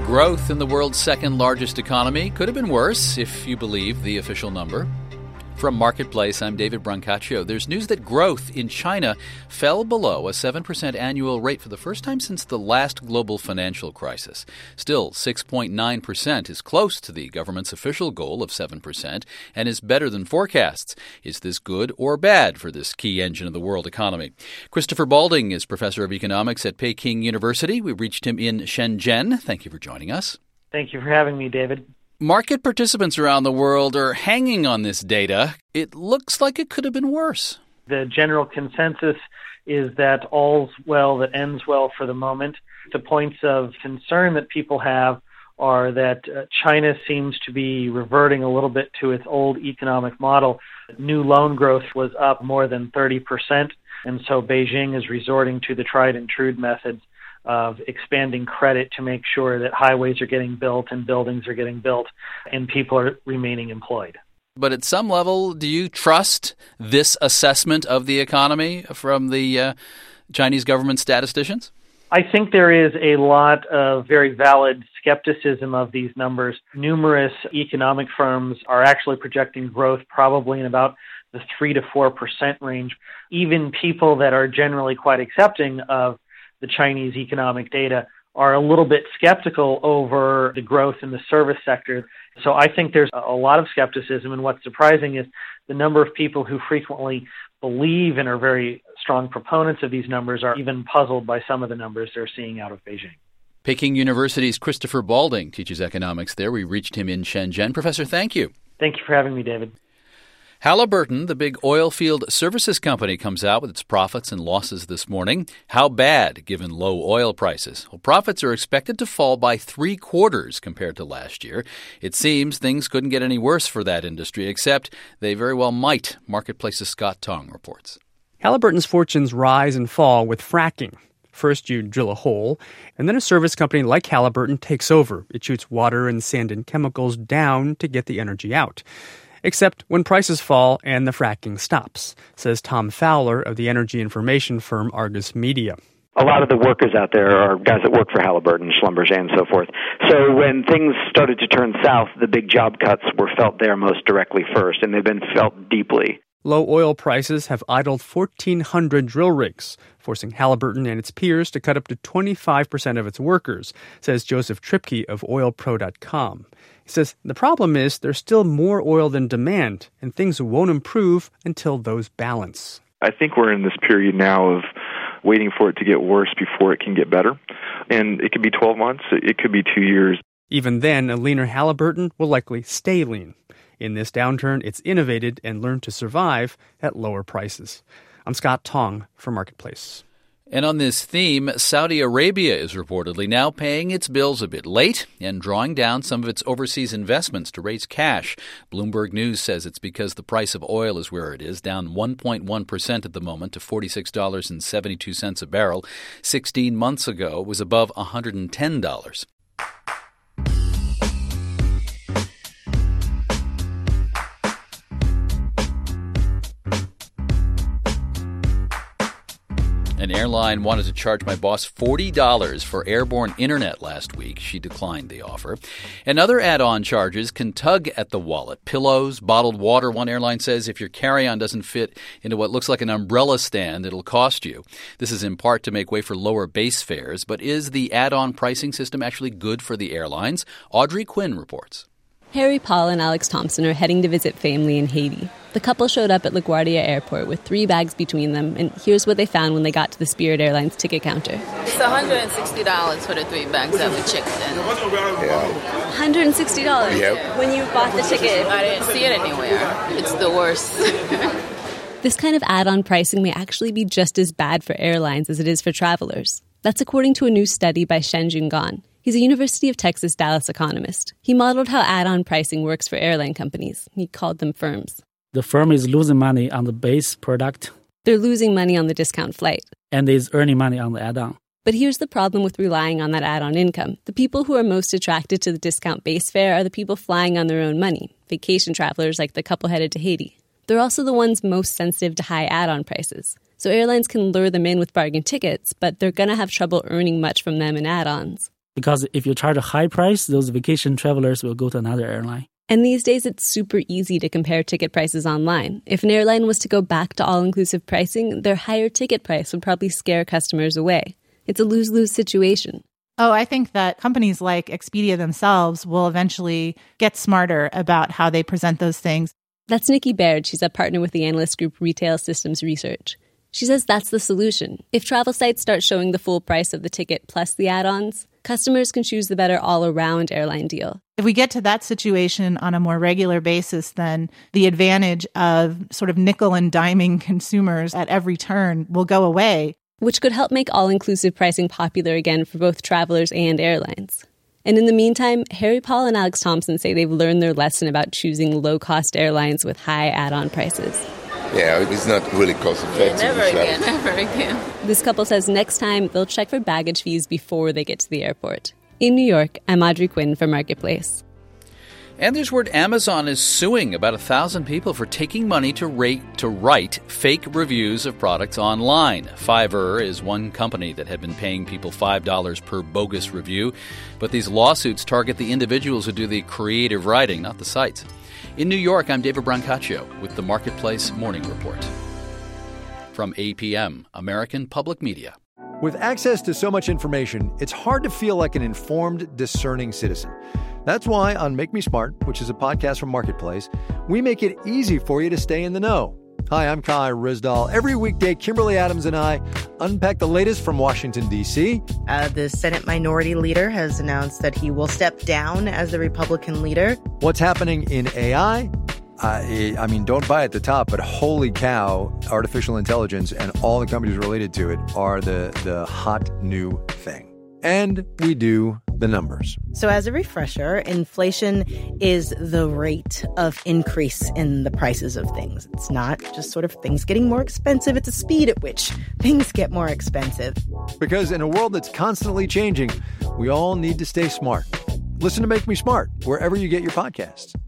Growth in the world's second largest economy could have been worse, if you believe the official number. From Marketplace, I'm David Brancaccio. There's news that growth in China fell below a 7% annual rate for the first time since the last global financial crisis. Still, 6.9% is close to the government's official goal of 7% and is better than forecasts. Is this good or bad for this key engine of the world economy? Christopher Balding is professor of economics at Peking University. We reached him in Shenzhen. Thank you for joining us. Thank you for having me, David. Market participants around the world are hanging on this data. It looks like it could have been worse. The general consensus is that all's well that ends well for the moment. The points of concern that people have are that China seems to be reverting a little bit to its old economic model. New loan growth was up more than 30%, and so Beijing is resorting to the tried and true methods of expanding credit to make sure that highways are getting built and buildings are getting built and people are remaining employed. But at some level, do you trust this assessment of the economy from the Chinese government statisticians? I think there is a lot of very valid skepticism of these numbers. Numerous economic firms are actually projecting growth probably in about the 3 to 4% range. Even people that are generally quite accepting of the Chinese economic data are a little bit skeptical over the growth in the service sector. So I think there's a lot of skepticism, and what's surprising is the number of people who frequently believe and are very strong proponents of these numbers are even puzzled by some of the numbers they're seeing out of Beijing. Peking University's Christopher Balding teaches economics there. We reached him in Shenzhen. Professor, thank you. Thank you for having me, David. Halliburton, the big oil field services company, comes out with its profits and losses this morning. How bad, given low oil prices? Well, profits are expected to fall by 3/4 compared to last year. It seems things couldn't get any worse for that industry, except they very well might. Marketplace's Scott Tong reports. Halliburton's fortunes rise and fall with fracking. First, you drill a hole, and then a service company like Halliburton takes over. It shoots water and sand and chemicals down to get the energy out. Except when prices fall and the fracking stops, says Tom Fowler of the energy information firm Argus Media. A lot of the workers out there are guys that work for Halliburton, Schlumberger, and so forth. So when things started to turn south, the big job cuts were felt there most directly first, and they've been felt deeply. Low oil prices have idled 1,400 drill rigs, forcing Halliburton and its peers to cut up to 25% of its workers, says Joseph Tripke of OilPro.com. He says the problem is there's still more oil than demand, and things won't improve until those balance. I think we're in this period now of waiting for it to get worse before it can get better. And it could be 12 months, it could be 2 years. Even then, a leaner Halliburton will likely stay lean. In this downturn, it's innovated and learned to survive at lower prices. I'm Scott Tong for Marketplace. And on this theme, Saudi Arabia is reportedly now paying its bills a bit late and drawing down some of its overseas investments to raise cash. Bloomberg News says it's because the price of oil is where it is, down 1.1% at the moment to $46.72 a barrel. 16 months ago, it was above $110. An airline wanted to charge my boss $40 for airborne internet last week. She declined the offer. And other add-on charges can tug at the wallet. Pillows, bottled water. One airline says if your carry-on doesn't fit into what looks like an umbrella stand, it'll cost you. This is in part to make way for lower base fares. But is the add-on pricing system actually good for the airlines? Audrey Quinn reports. Harry Paul and Alex Thompson are heading to visit family in Haiti. The couple showed up at LaGuardia Airport with 3 bags between them, and here's what they found when they got to the Spirit Airlines ticket counter. It's $160 for the 3 bags that we checked in. Yeah. $160? Yep. When you bought the ticket? I didn't see it anywhere. It's the worst. This kind of add-on pricing may actually be just as bad for airlines as it is for travelers. That's according to a new study by Shenjun Gan. He's a University of Texas Dallas economist. He modeled how add-on pricing works for airline companies. He called them firms. The firm is losing money on the base product. They're losing money on the discount flight. And is earning money on the add-on. But here's the problem with relying on that add-on income. The people who are most attracted to the discount base fare are the people flying on their own money, vacation travelers like the couple headed to Haiti. They're also the ones most sensitive to high add-on prices. So airlines can lure them in with bargain tickets, but they're going to have trouble earning much from them in add-ons. Because if you charge a high price, those vacation travelers will go to another airline. And these days, it's super easy to compare ticket prices online. If an airline was to go back to all-inclusive pricing, their higher ticket price would probably scare customers away. It's a lose-lose situation. Oh, I think that companies like Expedia themselves will eventually get smarter about how they present those things. That's Nikki Baird. She's a partner with the analyst group Retail Systems Research. She says that's the solution. If travel sites start showing the full price of the ticket plus the add-ons, customers can choose the better all-around airline deal. If we get to that situation on a more regular basis, then the advantage of sort of nickel and diming consumers at every turn will go away. Which could help make all-inclusive pricing popular again for both travelers and airlines. And in the meantime, Harry Paul and Alex Thompson say they've learned their lesson about choosing low-cost airlines with high add-on prices. Yeah, it's not really cost-effective. Never again. This couple says next time they'll check for baggage fees before they get to the airport. In New York, I'm Audrey Quinn for Marketplace. And there's word Amazon is suing about 1,000 people for taking money to write fake reviews of products online. Fiverr is one company that had been paying people $5 per bogus review, but these lawsuits target the individuals who do the creative writing, not the sites. In New York, I'm David Brancaccio with the Marketplace Morning Report. From APM, American Public Media. With access to so much information, it's hard to feel like an informed, discerning citizen. That's why on Make Me Smart, which is a podcast from Marketplace, we make it easy for you to stay in the know. Hi, I'm Kai Ryssdal. Every weekday, Kimberly Adams and I unpack the latest from Washington, D.C. The Senate Minority Leader has announced that he will step down as the Republican leader. What's happening in AI? I mean, don't buy at the top, but holy cow, artificial intelligence and all the companies related to it are the hot new thing. And we do the numbers. So as a refresher, inflation is the rate of increase in the prices of things. It's not just sort of things getting more expensive. It's a speed at which things get more expensive. Because in a world that's constantly changing, we all need to stay smart. Listen to Make Me Smart wherever you get your podcasts.